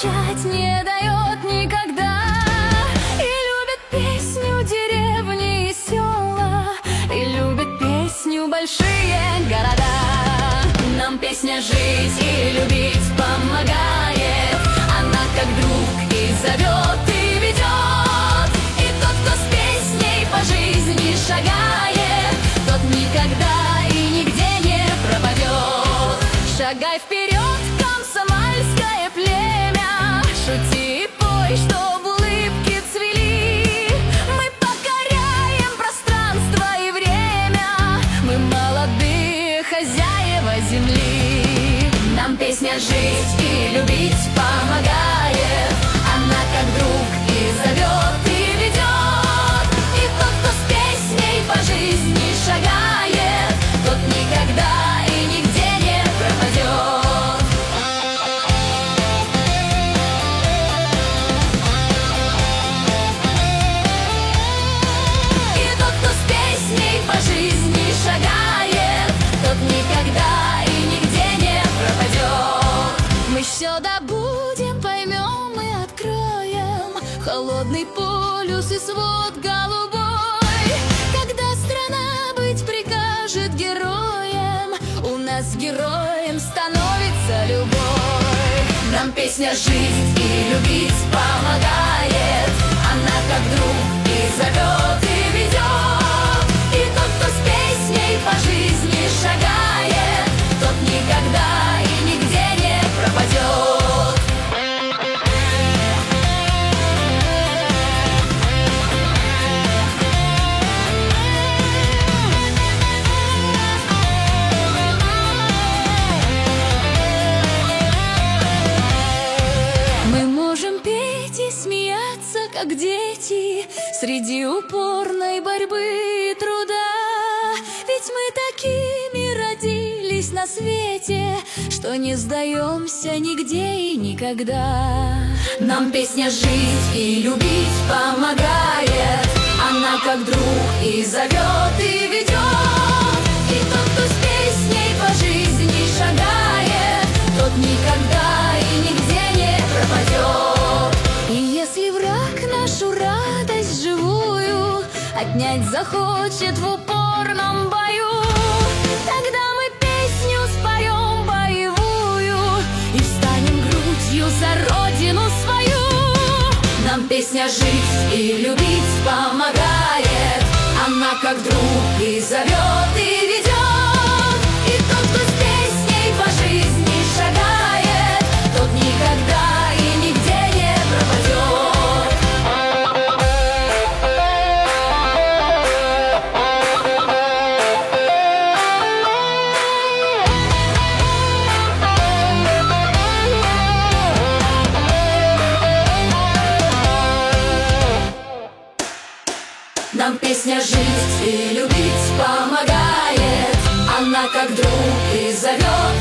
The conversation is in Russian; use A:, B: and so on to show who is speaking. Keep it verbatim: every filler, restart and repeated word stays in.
A: молчать не дает никогда. И любит песню деревни и села, и любит песню большие города. Нам песня жить и любить помогает, она как друг и зовет, и ведет. И тот, кто с песней по жизни шагает, тот никогда и нигде не пропадет. Шагай вперед, комсомольское племя, шути и пой, чтоб улыбки цвели. Мы покоряем пространство и время, мы молодые хозяева земли. Нам песня жить и любить помогает, она как друг и зовет, и ведет. И тот, кто с песней по жизни шагает, тот никогда и нигде не пропадет. И тот, кто с песней по жизни шагает, тот никогда и нигде не пропадет. Мы все добудем, поймем и откроем холодный полюс и свод голубой. Когда страна быть прикажет героем, у нас героем становится любовь. Нам песня жить и любить помогает, она как друг и зовет, и ведет. И тот, кто с песней по жизни шагает, тот никогда и нигде не пропадет. Мы можем петь и смеяться, как дети, среди упорной борьбы и труда. Ведь мы такими родились на свете, что не сдаемся нигде и никогда. Нам песня жить и любить помогает, она как друг и зовет, и ведет. И тот, кто с песней по жизни шагает, тот никогда и нигде не пропадет. И если враг нашу радость живую отнять захочет в упорном бою, тогда мы песню споем боевую и встанем грудью за родину свою. Нам песня жить и любить помогает, она как друг и зовет, и ведет. И тот, кто с песней по жизни шагает, тот никогда и нигде не пропадет. Нам песня жить и любить помогает, она как друг и зовет.